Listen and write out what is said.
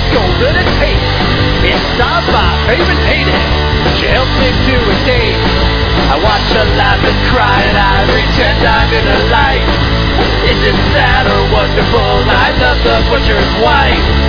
golden and taste. Inside my favorite lady, she helps me do a date. I watch her laugh and cry and I pretend I'm in her life. Is it sad or wonderful? I love the butcher's wife.